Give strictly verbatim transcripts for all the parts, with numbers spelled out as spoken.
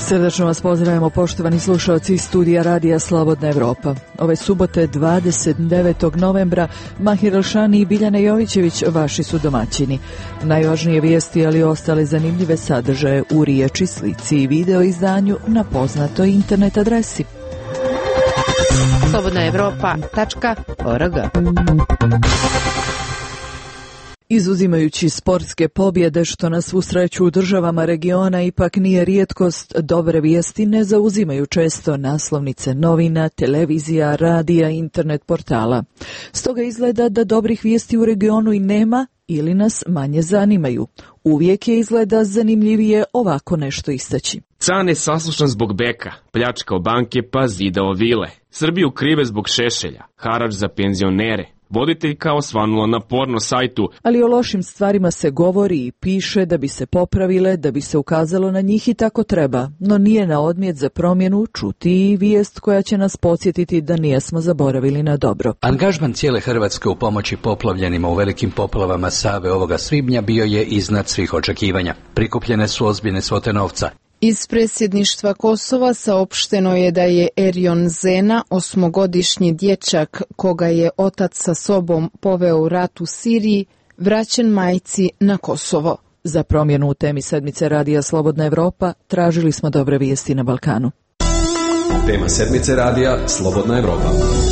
Srdačno vas pozdravljamo, poštovani slušalci iz studija Radija Slobodna Evropa. Ove subote dvadeset devetog novembra Mahir Elšani i Biljana Jovićević vaši su domaćini. Najvažnije vijesti, ali i ostale zanimljive sadržaje u riječi, slici i video izdanju na poznatoj internet adresi slobodna evropa tačka org. Izuzimajući sportske pobjede, što na svu sreću u državama regiona ipak nije rijetkost, dobre vijesti ne zauzimaju često naslovnice novina, televizija, radija, internet portala. Stoga izgleda da dobrih vijesti u regionu i nema ili nas manje zanimaju. Uvijek je izgleda zanimljivije ovako nešto istaći. Cane saslušan zbog beka, pljačkao banke pa zidao vile. Srbiju krive zbog Šešelja, harač za penzionere. Voditelj kao svanulo na porno sajtu. Ali o lošim stvarima se govori i piše da bi se popravile, da bi se ukazalo na njih i tako treba. No nije na odmjet za promjenu čuti i vijest koja će nas podsjetiti da nijesmo zaboravili na dobro. Angažman cijele Hrvatske u pomoći poplavljenima u velikim poplavama Save ovoga svibnja bio je iznad svih očekivanja. Prikupljene su ozbiljne svote novca. Iz predsjedništva Kosova saopšteno je da je Erjon Zena, osmogodišnji dječak koga je otac sa sobom poveo u rat u Siriji, vraćen majci na Kosovo. Za promjenu u temi sedmice Radija Slobodna Evropa tražili smo dobre vijesti na Balkanu. Tema sedmice Radija Slobodna Evropa.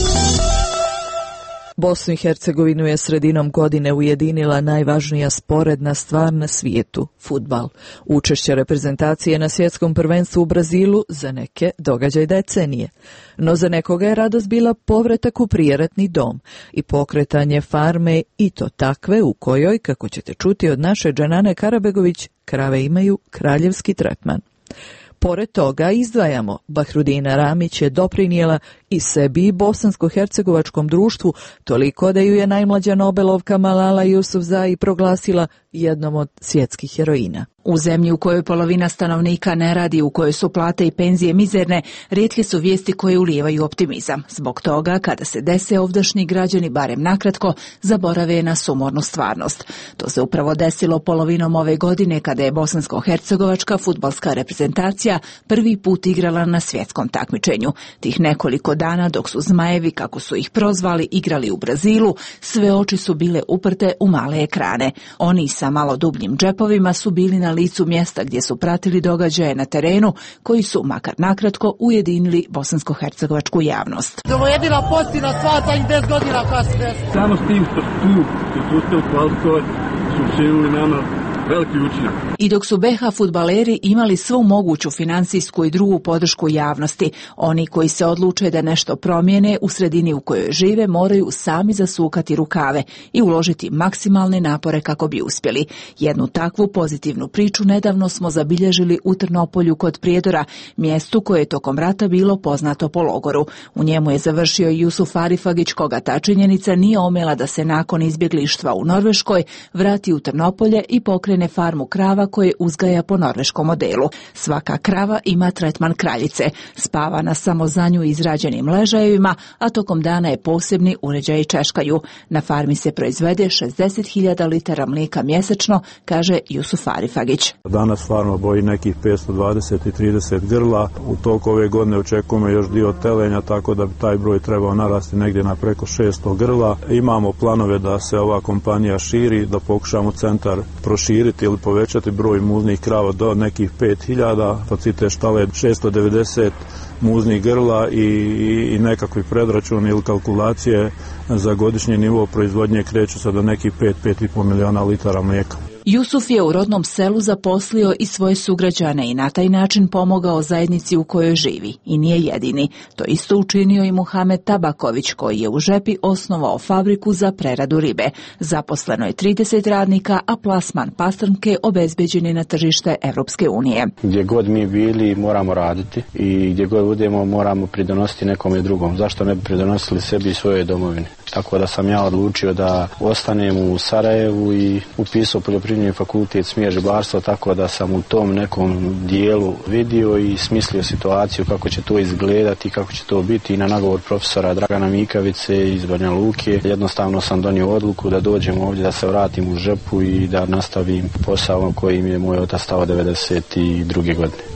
Bosnu i Hercegovinu je sredinom godine ujedinila najvažnija sporedna stvar na svijetu – fudbal. Učešće reprezentacije na svjetskom prvenstvu u Brazilu za neke događaj decenije. No za nekoga je radost bila povratak u prijeratni dom i pokretanje farme, i to takve u kojoj, kako ćete čuti od naše Dženane Karabegović, krave imaju kraljevski tretman. Pored toga izdvajamo, Bahrudina Ramić je doprinijela i sebi i bosansko-hercegovačkom društvu toliko da ju je najmlađa Nobelovka Malala Yousafzai proglasila jednom od svjetskih heroina. U zemlji u kojoj polovina stanovnika ne radi, u kojoj su plate i penzije mizerne, rijetke su vijesti koje ulijevaju optimizam. Zbog toga, kada se dese, ovdašnji građani, barem nakratko, zaborave na sumornu stvarnost. To se upravo desilo polovinom ove godine, kada je bosansko-hercegovačka fudbalska reprezentacija prvi put igrala na svjetskom takmičenju. Tih nekoliko dana, dok su Zmajevi, kako su ih prozvali, igrali u Brazilu, sve oči su bile uprte u male ekrane. Oni sa malo dubljim džepovima su bili na licu mjesta gdje su pratili događaje na terenu, koji su, makar nakratko, ujedinili bosansko-hercegovačku javnost. Ovo je jedina postina svata i deset godina kasnije. Samo s tim što su tu, što su uspjeli kvalifikovati, su učinili nama veliki učinak. I dok su be ha fudbaleri imali svu moguću financijsku i drugu podršku javnosti, oni koji se odluče da nešto promijene u sredini u kojoj žive moraju sami zasukati rukave i uložiti maksimalne napore kako bi uspjeli. Jednu takvu pozitivnu priču nedavno smo zabilježili u Trnopolju kod Prijedora, mjestu koje je tokom rata bilo poznato po logoru. U njemu je završio i Jusuf Arifagić, koga ta činjenica nije omela da se nakon izbjeglištva u Norveškoj vrati u Trnopolje i pokrene farmu krava koje uzgaja po norveškom modelu. Svaka krava ima tretman kraljice, spava na samo za nju izrađenim ležajevima, a tokom dana je posebni uređaji češkaju. Na farmi se proizvede šezdeset hiljada litara mlijeka mjesečno, kaže Jusuf Arifagić. Danas farma boji nekih petsto dvadeset i trideset grla. U toku ove godine očekujemo još dio telenja, tako da bi taj broj trebao narasti negdje na preko šesto grla. Imamo planove da se ova kompanija širi, da pokušamo centar proširiti ili povećati broj muznih krava do nekih pet hiljada, kapacite štale šesto devedeset muznih grla i, i nekakvi predračuni ili kalkulacije za godišnji nivo proizvodnje kreću se do nekih pet do pet i pol milijuna litara mlijeka. Jusuf je u rodnom selu zaposlio i svoje sugrađane i na taj način pomogao zajednici u kojoj živi. I nije jedini. To isto učinio i Muhamed Tabaković, koji je u Žepi osnovao fabriku za preradu ribe. Zaposleno je trideset radnika, a plasman pastrnke obezbeđen je na tržište Evropske unije. Gdje god mi bili moramo raditi i gdje god budemo moramo pridonositi nekome drugom. Zašto ne bi pridonosili sebi i svojoj domovini? Tako da sam ja odlučio da ostanem u Sarajevu i upisao poljoprivredni fakultet smjer ribarstva, tako da sam u tom nekom dijelu vidio i smislio situaciju kako će to izgledati, kako će to biti. I na nagovor profesora Dragana Mikavice iz Banja Luke jednostavno sam donio odluku da dođem ovdje, da se vratim u Žepu i da nastavim posao koji mi je moj otac stao devedeset druge godine.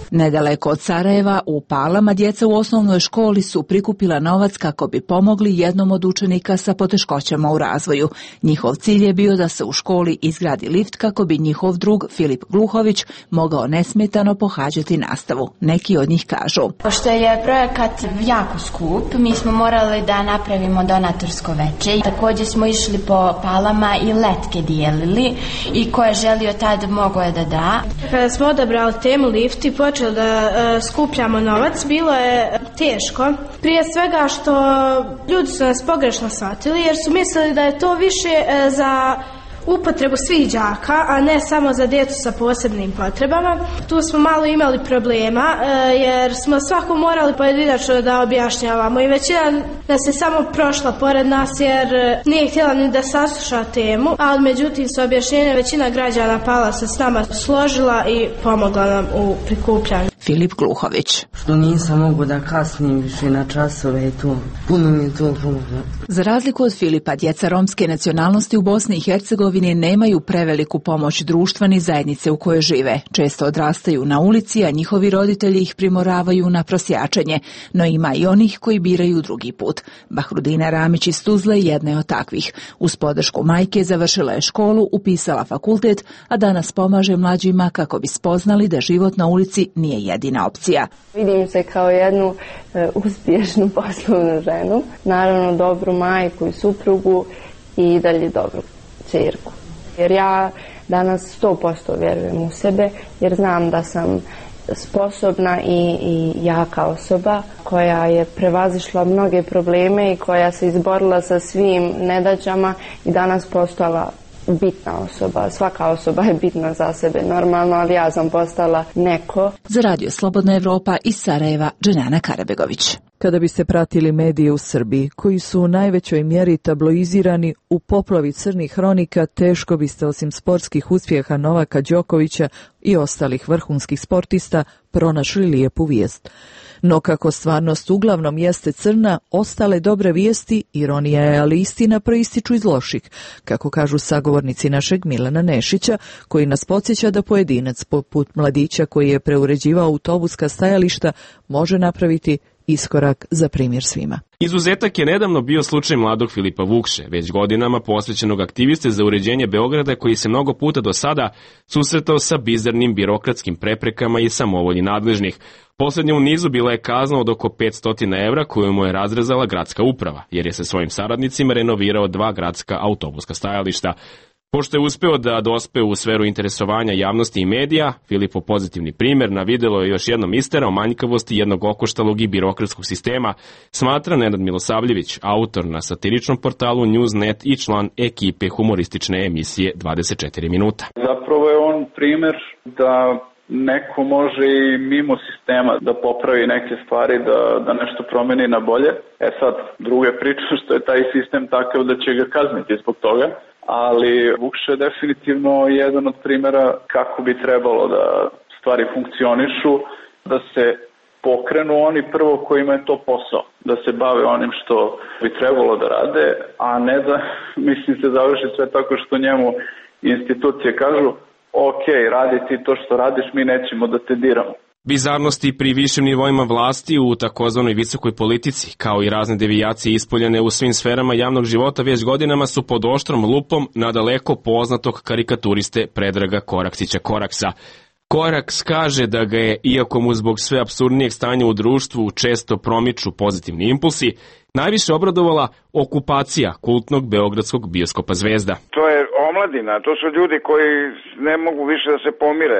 Nedaleko od Sarajeva, u Palama, djeca u osnovnoj školi su prikupila novac kako bi pomogli jednom od učenika sa poteškoćama u razvoju. Njihov cilj je bio da se u školi izgradi lift kako bi njihov drug Filip Gluhović mogao nesmetano pohađati nastavu. Neki od njih kažu: Pošto je projekat jako skup, mi smo morali da napravimo donatorsko veče. Također smo išli po Palama i letke dijelili i ko je želio tad mogao je da da. Kada smo odabrali temu lift i počeli da uh, skupljamo novac, bilo je teško. Prije svega što ljudi su nas pogrešno shvatili jer su mislili da je to više uh, za upotrebu svih đaka, a ne samo za djecu sa posebnim potrebama. Tu smo malo imali problema jer smo svako morali pojedinačno da objašnjavamo i većina nas je samo prošla pored nas jer nije htjela ni da sasluša temu, ali međutim s objašnjenjem većina građana Pala se s nama složila i pomogla nam u prikupljanju. Filip Gluhović: Što nisam mogu da kasnim više na časove i to, puno mi je to pomoglo. Za razliku od Filipa, djeca romske nacionalnosti u Bosni i Hercegovini nemaju preveliku pomoć društva ni zajednice u kojoj žive. Često odrastaju na ulici, a njihovi roditelji ih primoravaju na prosjačenje, no ima i onih koji biraju drugi put. Bahrudina Ramić iz Tuzle jedna je od takvih. Uz podršku majke završila je školu, upisala fakultet, a danas pomaže mlađima kako bi spoznali da život na ulici nije jedina opcija. Vidim se kao jednu e, uspješnu poslovnu ženu, naravno dobru majku i suprugu i dalje dobru ćerku. Jer ja danas sto posto vjerujem u sebe, jer znam da sam sposobna i, i jaka osoba koja je prevazišla mnoge probleme i koja se izborila sa svim nedaćama i danas postala bitna osoba. Svaka osoba je bitna za sebe normalno, ali ja sam postala neko. Za Radio Slobodna Evropa iz Sarajeva, Dženana Karabegović. Kada biste pratili medije u Srbiji, koji su u najvećoj mjeri tabloizirani u poplavi crnih hronika, teško biste osim sportskih uspjeha Novaka Đokovića i ostalih vrhunskih sportista pronašli lijepu vijest. No kako stvarnost uglavnom jeste crna, ostale dobre vijesti, ironija je, ali istina, proističu iz loših, kako kažu sagovornici našeg Milana Nešića, koji nas podsjeća da pojedinac poput mladića koji je preuređivao autobuska stajališta može napraviti iskorak za primjer svima. Izuzetak je nedavno bio slučaj mladog Filipa Vukše, već godinama posvećenog aktiviste za uređenje Beograda koji se mnogo puta do sada susretao sa bizarnim birokratskim preprekama i samovolji nadležnih. Posljednja u nizu bila je kazna od oko petsto evra koju mu je razrezala gradska uprava, jer je sa svojim saradnicima renovirao dva gradska autobuska stajališta. Pošto je uspeo da dospe u sferu interesovanja javnosti i medija, Filipov pozitivni primjer na videlo je još jednom isterao manjkavosti jednog okoštalog i birokratskog sistema, smatra Nenad Milosavljević, autor na satiričnom portalu Newsnet i član ekipe humoristične emisije dvadeset četiri minuta. Zapravo je on primjer da neko može i mimo sistema da popravi neke stvari, da, da nešto promeni na bolje. E sad, druga priča što je taj sistem takav da će ga kazniti zbog toga, ali Vukše je definitivno jedan od primjera kako bi trebalo da stvari funkcionišu, da se pokrenu oni prvo kojima je to posao, da se bave onim što bi trebalo da rade, a ne da, mislim, se završi sve tako što njemu institucije kažu: ok, radi ti to što radiš, mi nećemo da te diramo. Bizarnosti pri višim nivoima vlasti u takozvanoj visokoj politici, kao i razne devijacije ispoljene u svim sferama javnog života već godinama su pod oštrom lupom nadaleko poznatog karikaturiste Predraga Koraksića Koraksa. Koraks kaže da ga je, iako mu zbog sve apsurdnijeg stanja u društvu često promiču pozitivni impulsi, najviše obradovala okupacija kultnog beogradskog bioskopa Zvezda. To je omladina, to su ljudi koji ne mogu više da se pomire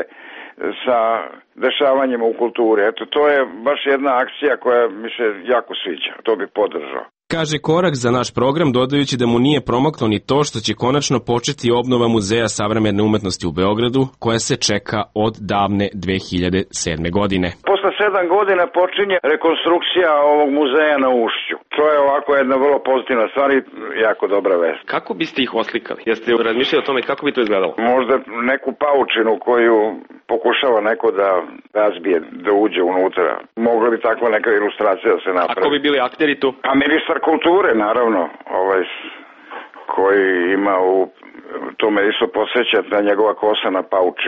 sa dešavanjima u kulturi. Eto, to je baš jedna akcija koja mi se jako sviđa, to bi podržao. Kaže Korak za naš program, dodajući da mu nije promaklo ni to što će konačno početi obnova Muzeja savremene umetnosti u Beogradu, koja se čeka od davne dve hiljade sedme. godine. Posle sedam godina počinje rekonstrukcija ovog muzeja na Ušću. To je ovako jedna vrlo pozitivna stvar i jako dobra vest. Kako biste ih oslikali? Jeste razmišljali o tome kako bi to izgledalo? Možda neku paučinu koju pokušava neko da razbije, da uđe unutra. Mogla bi takva neka ilustracija da se napravi. A ko bi bili akteri tu? A ministar kulture, naravno, ovaj, koji ima u tome isto posjećat na njegova kosa na paučinu.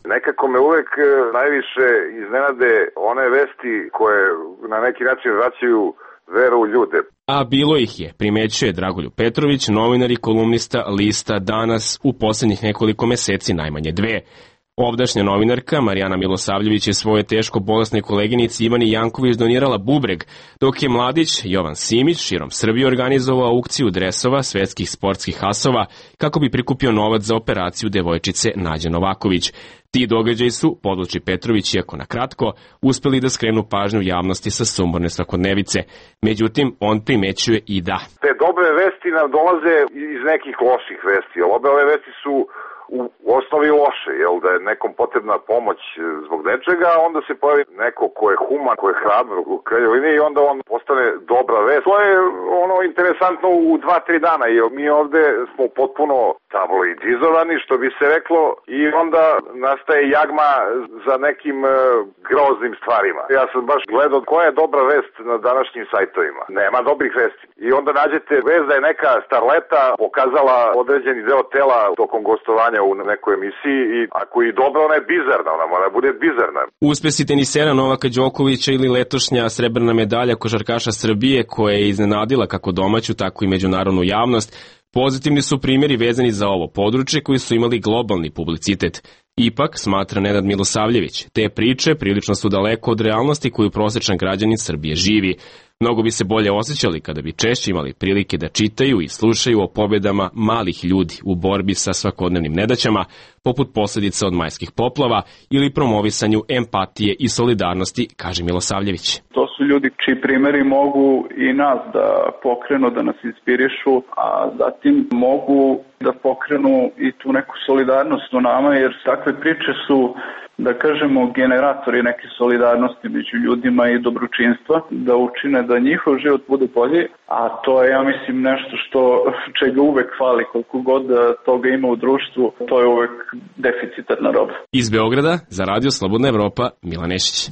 Nekako me uvek najviše iznenade one vesti koje na neki način vraćaju veru u ljude. A bilo ih je, primećuje Dragoljub Petrović, novinar i kolumnista lista Danas u posljednjih nekoliko meseci, najmanje dve. Ovdašnja novinarka Marijana Milosavljević je svoje teško bolesne koleginici Ivani Janković donirala bubreg, dok je mladić Jovan Simić širom Srbije organizovao aukciju dresova svetskih sportskih asova kako bi prikupio novac za operaciju devojčice Nađe Novaković. Ti događaji su, podvuči Petrović, iako na kratko, uspeli da skrenu pažnju javnosti sa sumorne svakodnevice. Međutim, on primećuje i da te dobre vesti nam dolaze iz nekih loših vesti. Obe ove vesti su u osnovi loše, jel, da je nekom potrebna pomoć zbog nečega, onda se pojavi neko ko je human, ko je hrabar u krajnjoj liniji i onda on postane dobra vest. To je ono interesantno u dva, tri dana, jer mi ovde smo potpuno tabloidizovani, što bi se reklo, i onda nastaje jagma za nekim uh, groznim stvarima. Ja sam baš gledao koja je dobra vest na današnjim sajtovima. Nema dobrih vesti. I onda nađete vest da je neka starleta pokazala određeni deo tela tokom gostovanja u nekoj emisiji i ako je dobra, ona je bizarna, ona mora bude bizarna. Uspesi tenisera Novaka Đokovića ili letošnja srebrna medalja košarkaša Srbije koja je iznenadila kako domaću, tako i međunarodnu javnost, pozitivni su primjeri vezani za ovo područje koji su imali globalni publicitet. Ipak, smatra Nenad Milosavljević, te priče prilično su daleko od realnosti koju prosječan građanin Srbije živi. Mnogo bi se bolje osjećali kada bi češće imali prilike da čitaju i slušaju o pobjedama malih ljudi u borbi sa svakodnevnim nedaćama, poput posljedica od majskih poplava ili promovisanju empatije i solidarnosti, kaže Milosavljević. To su ljudi čiji primjeri mogu i nas da pokrenu, da nas inspirišu, a zatim mogu da pokrenu i tu neku solidarnost u nama, jer takve priče su, da kažemo, generatori neke solidarnosti među ljudima i dobročinstva, da učine da njihov život bude bolji, a to je, ja mislim, nešto što čega uvek fali, koliko god toga ima u društvu, to je uvek deficitarna roba. Iz Beograda za Radio Slobodna Evropa, Milan Nešić.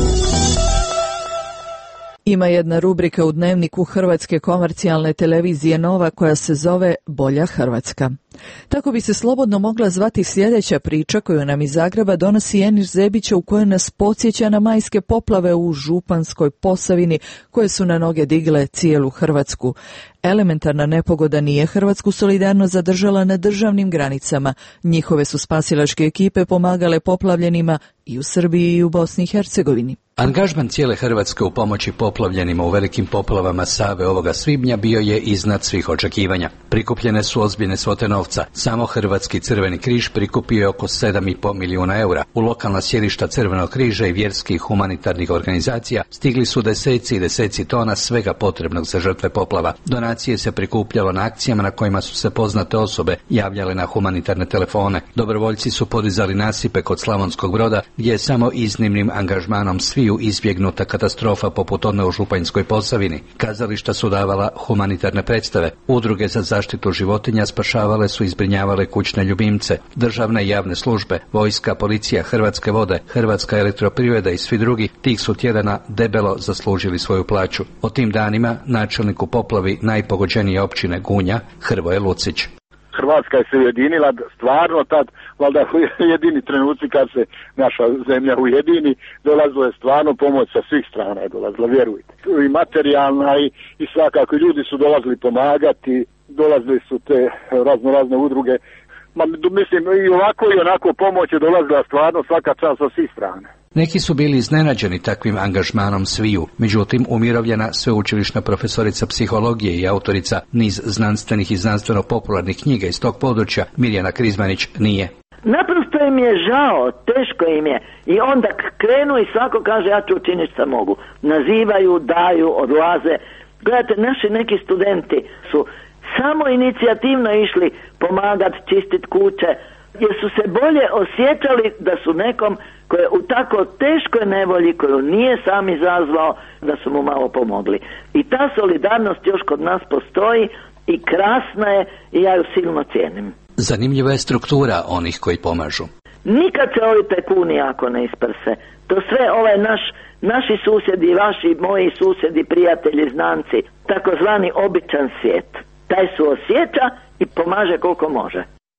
Ima jedna rubrika u dnevniku hrvatske komercijalne televizije Nova koja se zove Bolja Hrvatska. Tako bi se slobodno mogla zvati sljedeća priča koju nam iz Zagreba donosi Enir Zebića, u kojoj nas podsjeća na majske poplave u Županskoj Posavini koje su na noge digle cijelu Hrvatsku. Elementarna nepogoda nije hrvatsku solidarnost zadržala na državnim granicama. Njihove su spasilačke ekipe pomagale poplavljenima i u Srbiji i u Bosni i Hercegovini. Angažman cijele Hrvatske u pomoći poplavljenima u velikim poplavama Save ovoga svibnja bio je iznad svih očekivanja. Prikupljene su ozbiljne svote novca. Samo Hrvatski Crveni križ prikupio je oko sedam i pol milijuna eura. U lokalna sjedišta Crvenog križa i vjerskih humanitarnih organizacija stigli su deseci i deseci tona svega potrebnog za žrtve poplava. Donacije se prikupljalo na akcijama na kojima su se poznate osobe javljale na humanitarne telefone. Dobrovoljci su podizali nasipe kod Slavonskog Broda, gdje je samo iznimnim angažmanom svi izbjegnuta katastrofa poput one u Županjskoj Posavini. Kazališta su davala humanitarne predstave. Udruge za zaštitu životinja spašavale su i zbrinjavale kućne ljubimce. Državne i javne službe, vojska, policija, Hrvatske vode, Hrvatska elektroprivreda i svi drugi tih su tjedana debelo zaslužili svoju plaću. O tim danima načelnik u poplavi najpogođenije općine Gunja, Hrvoje Lucić. Hrvatska je se ujedinila stvarno tad, valjda jedini trenuci kad se naša zemlja ujedini, dolazila je stvarno pomoć sa svih strana je dolazila, vjerujte. I materijalna i, i svakako ljudi su dolazili pomagati, dolazili su te razno razne udruge. Ma, mislim, i ovako i onako pomoć je dolazila stvarno svaka čast sa svih strana. Neki su bili iznenađeni takvim angažmanom sviju, međutim umirovljena sveučilišna profesorica psihologije i autorica niz znanstvenih i znanstveno-popularnih knjiga iz tog područja, Mirjana Krizmanić, nije. Naprosto im je žao, teško im je i onda krenu i svako kaže ja ću učiniti što mogu. Nazivaju, daju, odlaze. Gledajte, naši neki studenti su samo inicijativno išli pomagati, čistiti kuće, jer su se bolje osjećali da su nekom koji je u tako teškoj nevolji koju nije sam izazvao, da su mu malo pomogli. I ta solidarnost još kod nas postoji i krasna je i ja ju silno cijenim. Zanimljiva je struktura onih koji pomažu. Nikad se ovi tajkuni jako ne isprse. To sve ovaj naš, naši susjedi, vaši, moji susjedi, prijatelji, znanci, takozvani običan svijet. Taj su osjeća i pomaže koliko može.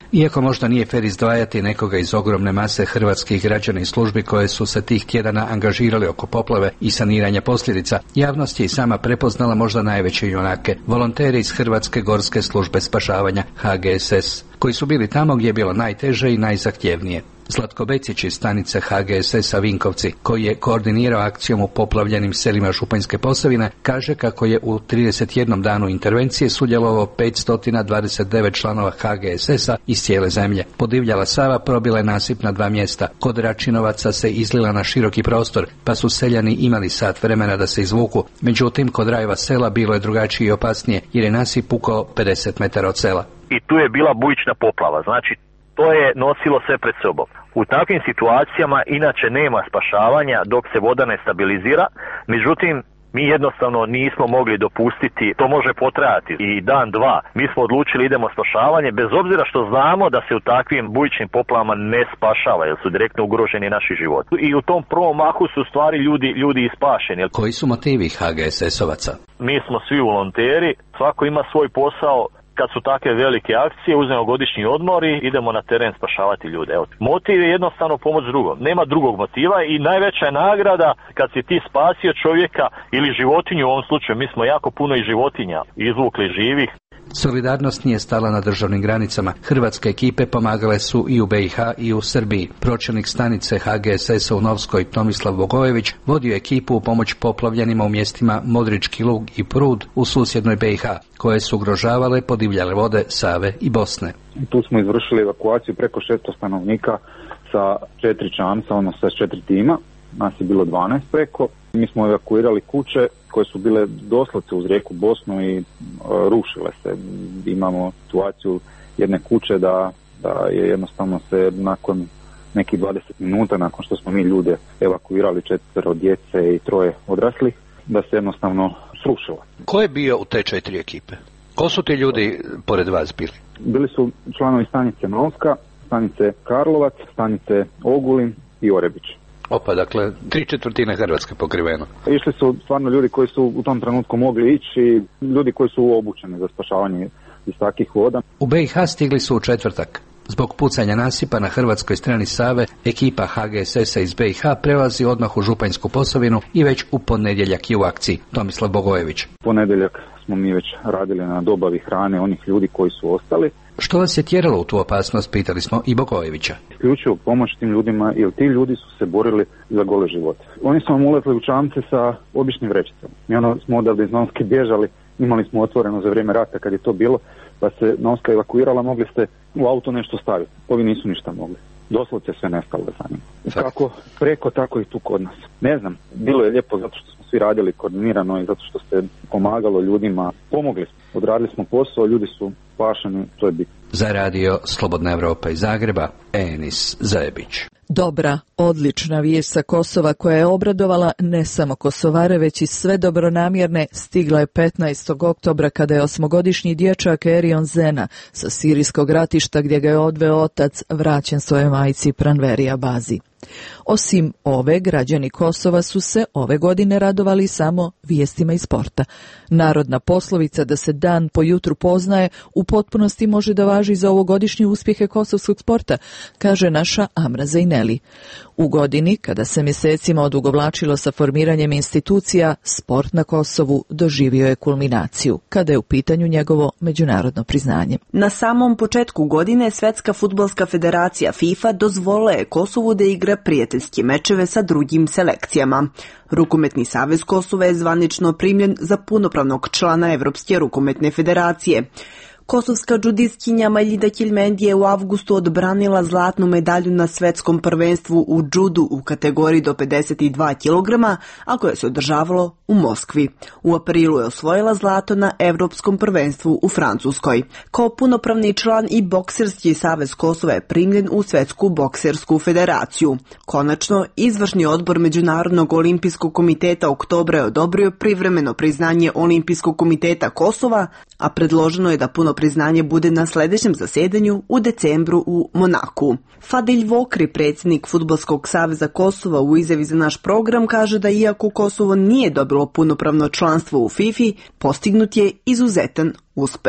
Iako možda nije fer izdvajati nekoga iz ogromne mase hrvatskih građana i službi koje su se tih tjedana angažirali oko poplave i saniranja posljedica, javnost je i sama prepoznala možda najveće junake, volonteri iz Hrvatske gorske službe spašavanja H G S S, koji su bili tamo gdje je bilo najteže i najzahtjevnije. Zlatko Becić iz stanice H G S S-a Vinkovci, koji je koordinirao akcijom u poplavljenim selima Županjske Posavine, kaže kako je u trideset jednom danu intervencije sudjelovao petsto dvadeset devet članova H G S S-a iz cijele zemlje. Podivljala Sava probila je nasip na dva mjesta. Kod Račinovaca se izlila na široki prostor, pa su seljani imali sat vremena da se izvuku. Međutim, kod Rajeva sela bilo je drugačije i opasnije, jer je nasip pukao pedeset metara od sela. I tu je bila bujična poplava, znači to je nosilo sve pred sobom. U takvim situacijama inače nema spašavanja dok se voda ne stabilizira, međutim mi jednostavno nismo mogli dopustiti, to može potrajati i dan, dva. Mi smo odlučili idemo spašavanje, bez obzira što znamo da se u takvim bujičnim poplavama ne spašava, jer su direktno ugroženi naši životi. I u tom prvom mahu su stvari ljudi, ljudi i spašeni. Koji su motivi H G S S-ovaca? Mi smo svi volonteri, svako ima svoj posao. Kad su takve velike akcije, uzmemo godišnji odmor i idemo na teren spašavati ljude. Evo, motiv je jednostavno pomoć drugom. Nema drugog motiva i najveća je nagrada kad si ti spasio čovjeka ili životinju, u ovom slučaju mi smo jako puno i životinja izvukli živih. Solidarnost nije stala na državnim granicama. Hrvatske ekipe pomagale su i u B i H i u Srbiji. Pročelnik stanice H G S S-a u Novskoj Tomislav Bogojević vodio ekipu u pomoć poplavljenima u mjestima Modrički Lug i Prud u susjednoj B i H, koje su ugrožavale podivljale vode Save i Bosne. Tu smo izvršili evakuaciju preko šesto stanovnika sa četiri čamca, odnosno sa četiri tima. Nas je bilo dvanaest preko. Mi smo evakuirali kuće koje su bile doslovce uz rijeku Bosnu i uh, rušile se. Imamo situaciju jedne kuće da, da je jednostavno se nakon nekih dvadeset minuta, nakon što smo mi ljude evakuirali, četvero djece i troje odraslih, da se jednostavno srušila. Ko je bio u te četiri ekipe? Ko su ti ljudi pored vas bili? Bili su članovi stanice Novska, stanice Karlovac, stanice Ogulin i Orebić. Opa, dakle, tri četvrtine Hrvatske pokriveno. Išli su stvarno ljudi koji su u tom trenutku mogli ići, ljudi koji su obučeni za spašavanje iz takvih voda. U B i H stigli su u četvrtak. Zbog pucanja nasipa na hrvatskoj strani Save, ekipa H G S S-a iz B i H prelazi odmah u Županjsku Posavinu i već u ponedjeljak je u akciji. Tomislav Bogojević. Ponedjeljak smo mi već radili na dobavi hrane onih ljudi koji su ostali. Što vas je tjeralo u tu opasnost, pitali smo i Bogojevića. Isključivo pomoć tim ljudima, jer ti ljudi su se borili za gole živote. Oni su vam uletli u čamce sa običnim vrećicama. Mi ono smo odavde iz Novske bježali, imali smo otvoreno za vrijeme rata kad je to bilo, pa se Novska evakuirala, mogli ste u auto nešto staviti. Ovi nisu ništa mogli. Doslovce sve nestalo za njim. Kako preko, tako i tu kod nas. Ne znam, bilo je lijepo zato što smo svi radili koordinirano i zato što se pomagalo ljudima. Pomogli smo, odradili smo posao, ljudi su spašeni, to je bitno. Za radio Slobodna Evropa iz Zagreba, Enis Zajebić. Dobra, odlična vijest sa Kosova koja je obradovala ne samo Kosovare, već i sve dobronamjerne, stigla je petnaestog oktobra kada je osmogodišnji dječak Erion Zena sa sirijskog ratišta gdje ga je odveo otac vraćen svojoj majci Pranverija Bazi. Osim ove, građani Kosova su se ove godine radovali samo vijestima iz sporta. Narodna poslovica da se dan po jutru poznaje u potpunosti može da važi za ovogodišnje uspjehe kosovskog sporta, kaže naša Amra Zajneli. U godini, kada se mjesecima odugovlačilo sa formiranjem institucija, sport na Kosovu doživio je kulminaciju, kada je u pitanju njegovo međunarodno priznanje. Na samom početku godine Svetska fudbalska federacija FIFA dozvolila je Kosovu da igra prijateljske mečeve sa drugim selekcijama. Rukometni savez Kosova je zvanično primljen za punopravnog člana Evropske rukometne federacije. Kosovska džudistkinja Majlida Kilmendi je u avgustu odbranila zlatnu medalju na svetskom prvenstvu u džudu u kategoriji do pedeset dva kilograma, a koje se održavalo u Moskvi. U aprilu je osvojila zlato na Evropskom prvenstvu u Francuskoj. Kao punopravni član i Bokserski savez Kosova je primljen u Svetsku boksersku federaciju. Konačno, izvršni odbor Međunarodnog olimpijskog komiteta oktobra je odobrio privremeno priznanje Olimpijskog komiteta Kosova, a predloženo je da puno priznanje bude na sljedećem zasjedanju u decembru u Monaku. Fadil Vokri, predsjednik Fudbalskog saveza Kosova, u izjavi za naš program kaže da iako Kosovo nije dobilo punopravno članstvo u FIFA, postignut je izuzetan uspeh.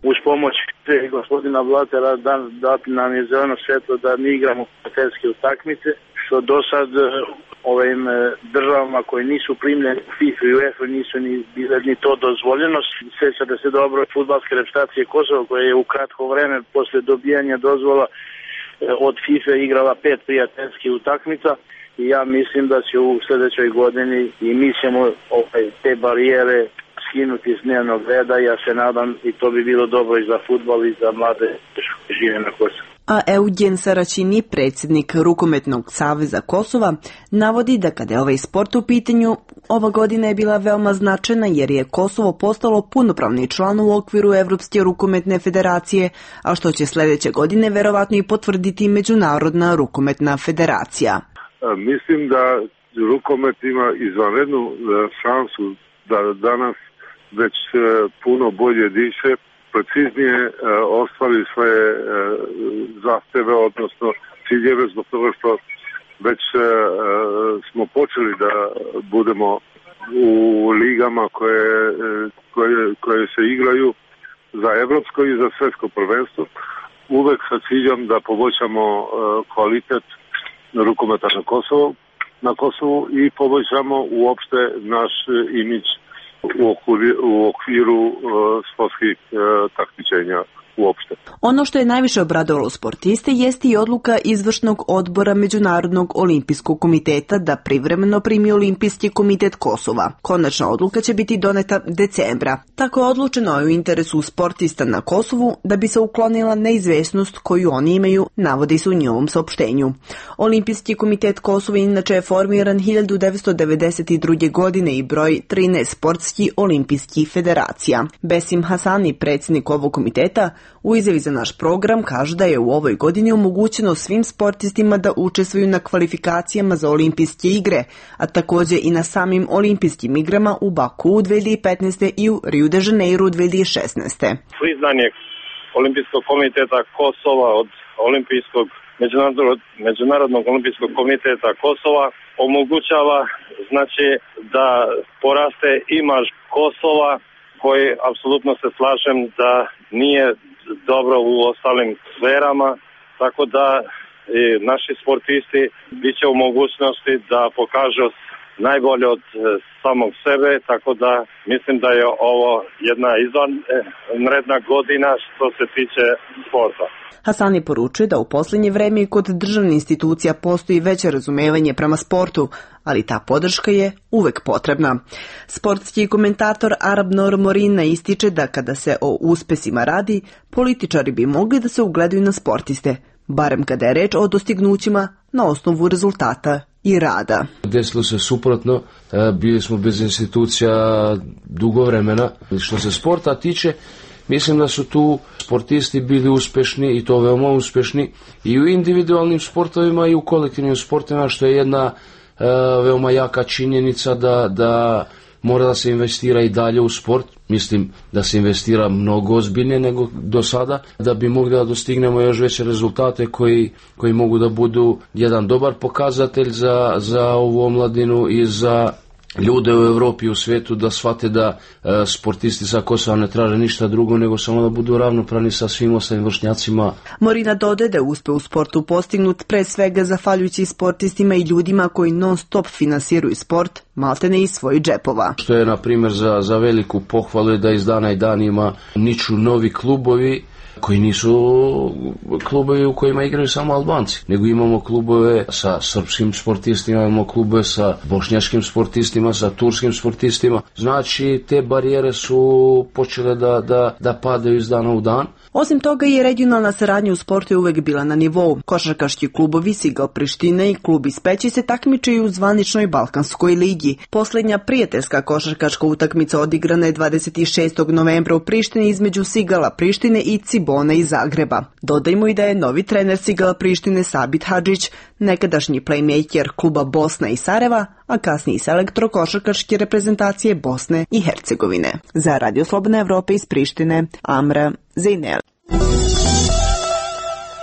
uz pomoć gospodina Blatera dati nam je zeleno svjetlo da mi igramo prijateljske utakmice, što do sad ovim državama koji nisu primljeni u FIFA i UEFA nisu ni bile ni to dozvoljeno. Sjećate se dobro fudbalske reprezentacije Kosova koja je u kratko vreme posle dobijanja dozvola od FIFA igrala pet prijateljskih utakmica i ja mislim da će u sljedećoj godini i mi ćemo ovaj, te barijere skinuti iz dnevnog reda. Ja se nadam i to bi bilo dobro i za fudbal i za mlade koji žive na Kosovu. A Eugen Saračini, predsjednik Rukometnog saveza Kosova, navodi da kada je ovaj sport u pitanju, ova godina je bila veoma značajna jer je Kosovo postalo punopravni član u okviru Evropske rukometne federacije, a što će sljedeće godine verovatno i potvrditi Međunarodna rukometna federacija. Mislim da rukomet ima izvanrednu šansu da danas već puno bolje diše, preciznije e, ostvari svoje e, zahteve, odnosno ciljeve, zbog toga što već e, smo počeli da budemo u ligama koje, e, koje, koje se igraju za evropsko i za svjetsko prvenstvo, uvek sa ciljom da poboljšamo e, kvalitet rukometa na Kosovu, na Kosovu i poboljšamo uopšte naš imidž u okviru, u okviru uh, sportskih uh, takmičenja uopšte. Ono što je najviše obradovalo sportiste jeste i odluka izvršnog odbora Međunarodnog olimpijskog komiteta da privremeno primi Olimpijski komitet Kosova. Konačna odluka će biti doneta decembra. Tako je odlučeno u interesu sportista na Kosovu da bi se uklonila neizvesnost koju oni imaju, navodi se u njihovom saopštenju. Olimpijski komitet Kosova inače je formiran hiljadu devetsto devedeset druge. godine i broji trinaest sportskih olimpijskih federacija. Besim Hasani, predsjednik ovog komiteta, u izjavi za naš program kaže da je u ovoj godini omogućeno svim sportistima da učestvuju na kvalifikacijama za olimpijske igre, a također i na samim olimpijskim igrama u Baku u dve hiljade petnaeste. i u Rio de Janeiro u dve hiljade šesnaeste. Priznanje Olimpijskog komiteta Kosova od Olimpijskog Međunarodnog, Međunarodnog olimpijskog komiteta Kosova omogućava znači da poraste imaž Kosova, koji apsolutno se slažem da nije dobro u ostalim sferama, tako da i naši sportisti bit će u mogućnosti da pokažu najbolje od samog sebe, tako da mislim da je ovo jedna izvanredna godina što se tiče sporta. Hasani poručuje da u posljednje vreme kod državnih institucija postoji veće razumevanje prema sportu, ali ta podrška je uvek potrebna. Sportski komentator Arab Nor Morina ističe da kada se o uspesima radi, političari bi mogli da se ugledaju na sportiste, barem kada je reč o dostignućima na osnovu rezultata i rada. Desilo se suprotno, bili smo bez institucija dugo vremena. Što se sporta tiče, mislim da su tu sportisti bili uspešni i to veoma uspešni i u individualnim sportovima i u kolektivnim sportovima, što je jedna e, veoma jaka činjenica da, da mora da se investira i dalje u sport. Mislim da se investira mnogo ozbiljnije nego do sada, da bi mogli da dostignemo još veće rezultate koji, koji mogu da budu jedan dobar pokazatelj za, za ovu omladinu i za ljude u Evropi i u svijetu, da shvate da e, sportisti sa Kosova ne traže ništa drugo nego samo da budu ravnopravni sa svim ostalim vršnjacima. Morina dodaje da je uspeh u sportu postignut pre svega zahvaljujući sportistima i ljudima koji non stop finansiraju sport, maltene iz svojih džepova. Što je na primjer za, za veliku pohvalu je da iz dana i danima niču novi klubovi koji nisu klubovi u kojima igraju samo Albanci, nego imamo klubove sa srpskim sportistima, imamo klubove sa bošnjačkim sportistima, sa turskim sportistima. Znači, te barijere su počele da, da, da padaju iz dana u dan. Osim toga i regionalna saradnja u sportu je uvek bila na nivou. Košarkaški klubovi Sigal Priština i klub iz Peći se takmičaju u zvaničnoj Balkanskoj ligi. Poslednja prijateljska košarkaška utakmica odigrana je dvadeset šestog novembra u Prištini između Sigala Prištine i Cibona iz Zagreba. Dodajmo i da je novi trener Sigala Prištine Sabit Hadžić, nekadašnji playmaker kluba Bosna i Sarajeva, a kasniji selektor košarkaške reprezentacije Bosne i Hercegovine. Za Radio Slobodna Evropa iz Prištine, Amra Zejnel.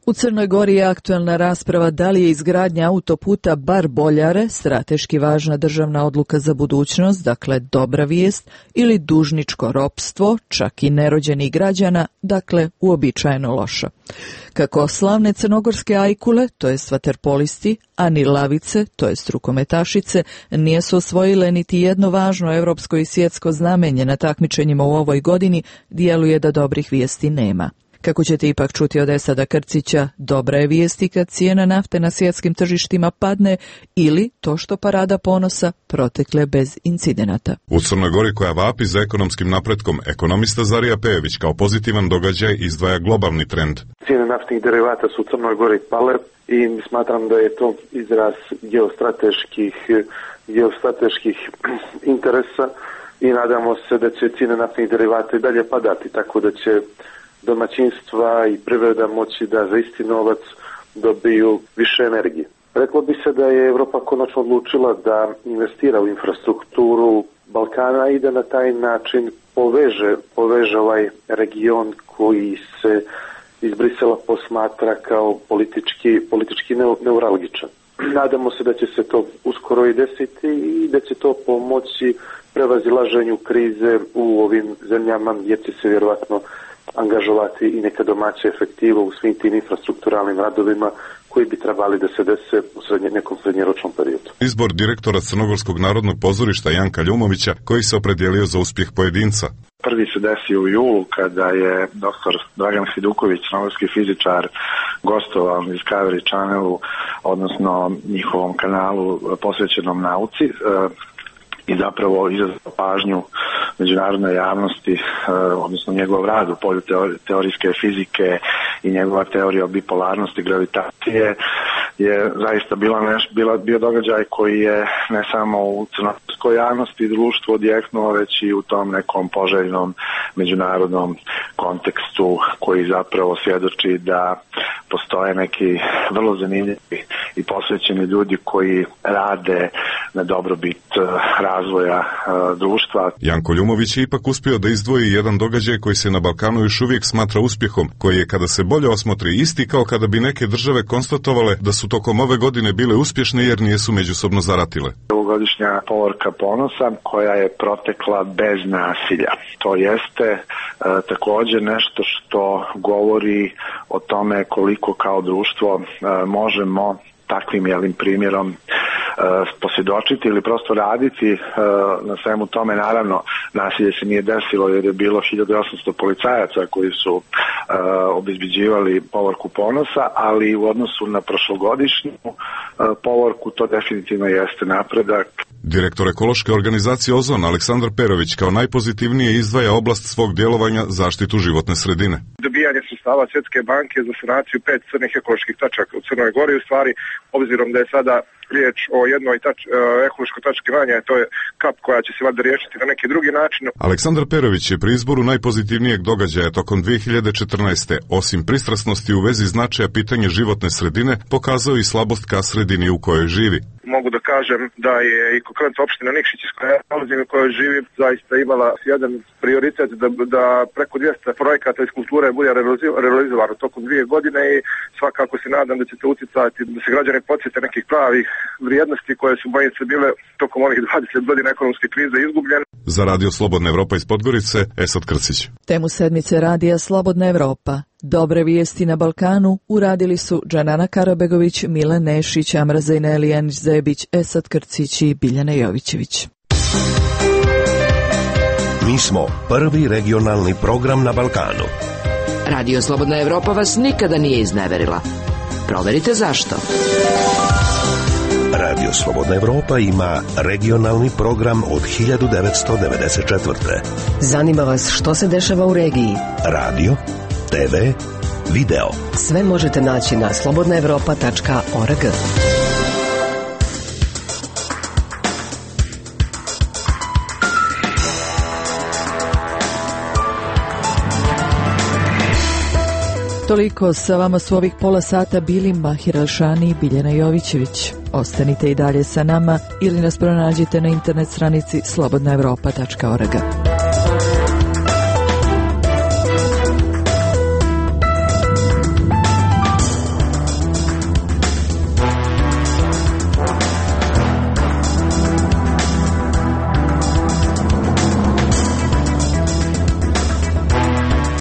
U Crnoj Gori je aktuelna rasprava da li je izgradnja autoputa Bar-Boljare strateški važna državna odluka za budućnost, dakle dobra vijest, ili dužničko ropstvo, čak i nerođenih građana, dakle uobičajeno loša. Kako slavne crnogorske ajkule, to jest vaterpolisti, a ni lavice, to jest rukometašice, nisu osvojile niti jedno važno evropsko i svjetsko znamenje na takmičenjima u ovoj godini, djeluje da dobrih vijesti nema. Kako ćete ipak čuti od Esada Krcića, dobra je vijesti kad cijena nafte na svjetskim tržištima padne ili to što parada ponosa protekle bez incidenata. U Crnoj Gori koja vapi za ekonomskim napretkom, ekonomista Zarija Pejević kao pozitivan događaj izdvaja globalni trend. Cijene naftnih derivata su u Crnoj Gori pale i smatram da je to izraz geostrateških, geostrateških interesa i nadamo se da će cijene naftnih derivata i dalje padati, tako da će domaćinstva i privreda moći da za isti novac dobiju više energije. Reklo bi se da je Evropa konačno odlučila da investira u infrastrukturu Balkana i da na taj način poveže, poveže ovaj region koji se iz Brisela posmatra kao politički, politički neuralgičan. Nadamo se da će se to uskoro i desiti i da će to pomoći prevazilaženju krize u ovim zemljama jer će se vjerovatno angažovati i neka domaća efektiva u svim tim infrastrukturalnim radovima koji bi trebali da se dese u srednje, nekom srednjeročnom periodu. Izbor direktora Crnogorskog narodnog pozorišta Janka Ljumovića, koji se opredijelio za uspjeh pojedinca. Prvi se desio u julu kada je doktor Dragan Hiduković, crnogorski fizičar, gostovao na Discovery Channelu, odnosno njihovom kanalu posvećenom nauci, i zapravo izazvao pažnju međunarodne javnosti, odnosno njegov rad u polju teorijske fizike i njegova teorija o bipolarnosti gravitacije je zaista bila neš, bila, bio događaj koji je ne samo u crnogorskoj javnosti i društvu odjeknuo, već i u tom nekom poželjnom međunarodnom kontekstu koji zapravo svjedoči da postoje neki vrlo zanimljivi i posvećeni ljudi koji rade na dobrobit razvoja uh, društva. Janko Ljumović je ipak uspio da izdvoji jedan događaj koji se na Balkanu još uvijek smatra uspjehom, koji je kada se bolje osmotri isti kao kada bi neke države konstatovale da su tokom ove godine bile uspješne jer nijesu međusobno zaratile. Ovogodišnja povorka ponosa koja je protekla bez nasilja. To jeste uh, također nešto što govori o tome koliko kao društvo uh, možemo takvim jelim primjerom posvjedočiti ili prosto raditi na svemu tome. Naravno, nasilje se nije desilo jer je bilo hiljadu osamsto policajaca koji su obezbeđivali povorku ponosa, ali u odnosu na prošlogodišnju povorku to definitivno jeste napredak. Direktor ekološke organizacije Ozon Aleksandar Perović kao najpozitivnije izdvaja oblast svog djelovanja zaštitu životne sredine. Dobijanje sredstava Svjetske banke za sanaciju pet crnih ekoloških tačaka u Crnoj Gori, u stvari, obzirom da je sada riječ o jednoj tač, ekološkoj tački manje, to je kap koja će se valjda riješiti na neki drugi način. Aleksandar Perović je pri izboru najpozitivnijeg događaja tokom dvije hiljade četrnaeste. osim pristrasnosti u vezi značaja pitanja životne sredine, pokazao i slabost ka sredini u kojoj živi. Mogu da kažem da je i konkretno opština Nikšić iz koje ja dolazim i kojoj živim zaista imala jedan prioritet da, da preko dvjesto projekata iz kulture bude realizovano tokom dvije godine i svakako se nadam da će to utjecati da se građani podsjete nekih pravih vrijednosti koje su bojim se bile tokom onih dvadeset godina ekonomske krize izgubljene. Za Radio Slobodna Evropa iz Podgorice, Esad Krcić. Temu sedmice radija Slobodna Evropa. Dobre vijesti na Balkanu uradili su Džanana Karabegović, Milan Nešić, Amra Zajneli, Janić Zebić, Esad Krcić i Biljana Jovićević. Mi smo prvi regionalni program na Balkanu. Radio Slobodna Evropa vas nikada nije izneverila. Proverite zašto. Radio Slobodna Evropa ima regionalni program od hiljadu devetsto devedeset četvrte. Zanima vas što se dešava u regiji? Radio, te ve, video. Sve možete naći na slobodna evropa tačka org. Toliko, sa vama su ovih pola sata bili Mahir Alšani i Biljana Jovićević. Ostanite i dalje sa nama ili nas pronađite na internet stranici slobodna evropa tačka org.